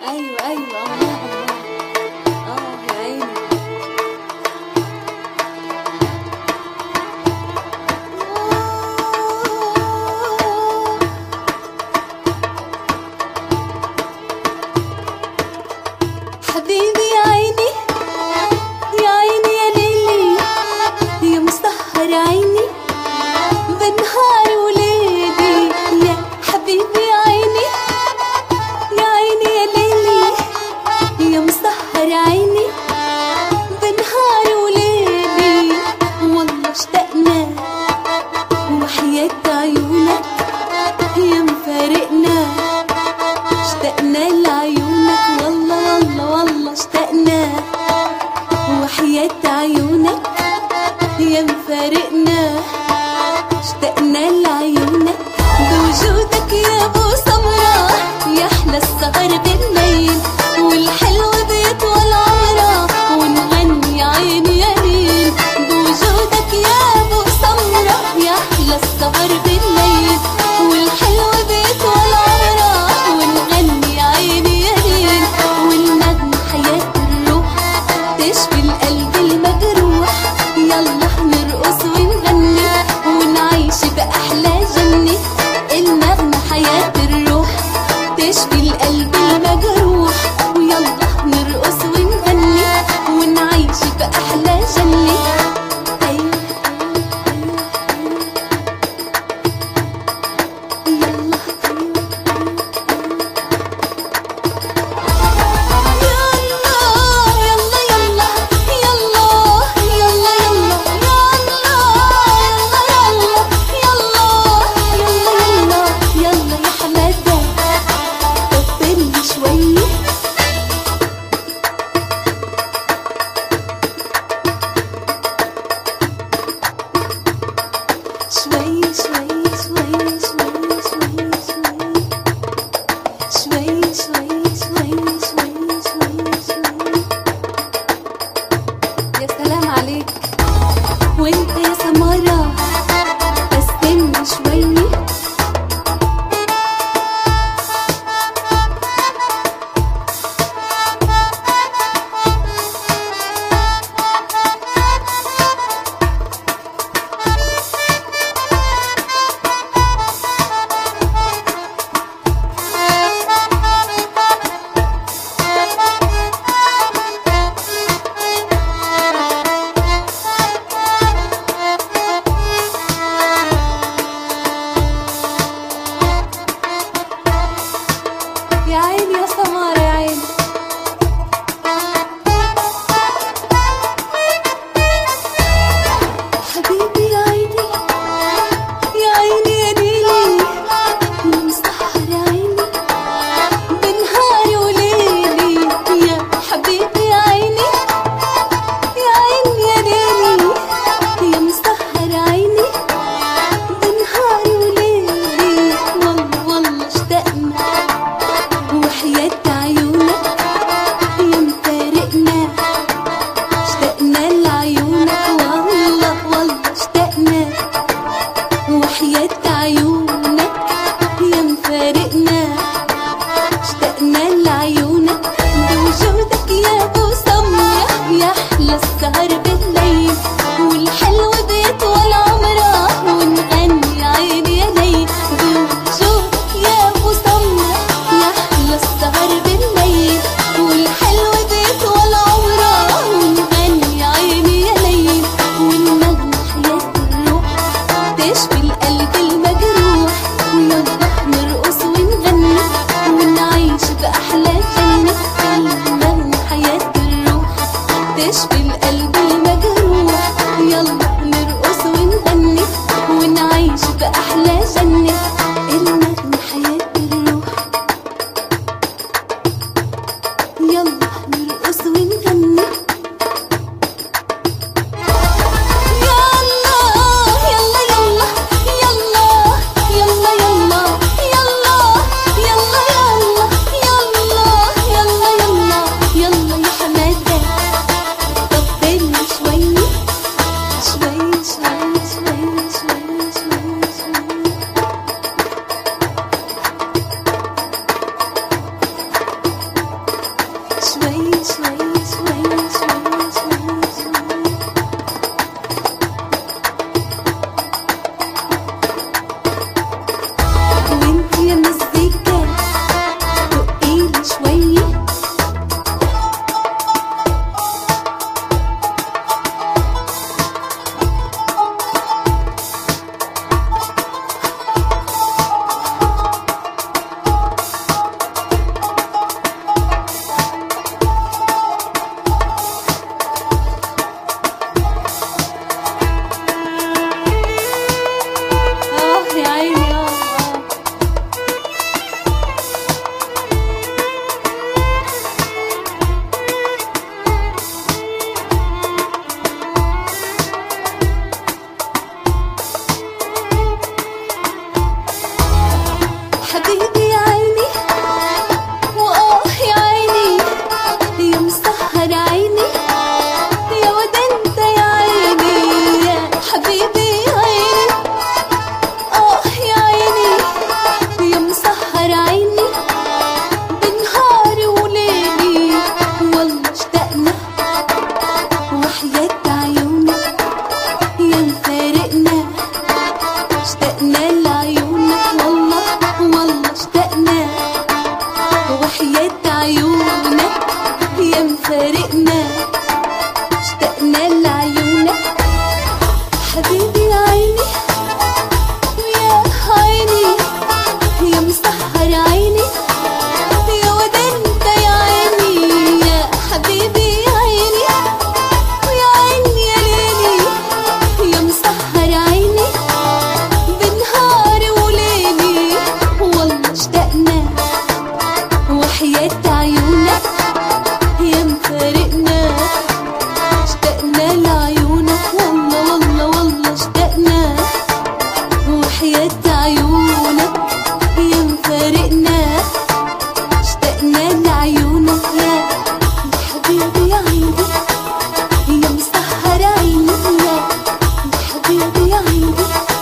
ايوه ايوه، الله الله. يا عيني. حبيبي يا عيني، يا عيني يا ليلي، يا مسهر عيني بنهار وليلي. يا حبيبي يا عيني، يا عيني يا ليلي، يا مسهر عيني بنهار وليلي. والله اشتقنا وحياة عيونك يا مفارقنا، اشتقنا لعيونك والله والله والله اشتقنا وحياة عيونك يا مفارقنا، اشتقنا لعيونك بوجودك يا ابو سمرة. يا احلى السهر بالليل والحلو بيطول عمره ونغني يا عيني يا ليل. بوجودك يا ابو سمرة، يا احلى السهر بالليل والحلو بيطول عمره ونغني يا عيني يا ليل. والنغمة حياة الروح تشفي القلب المجروح. يلا نرقص ونغني ونعيش بأحلى جنة. النغمة حياة الروح تشفي القلب المجروح. ويلا نرقص ونغني ونعيش بأحلى جنة. أيوة. يا عيني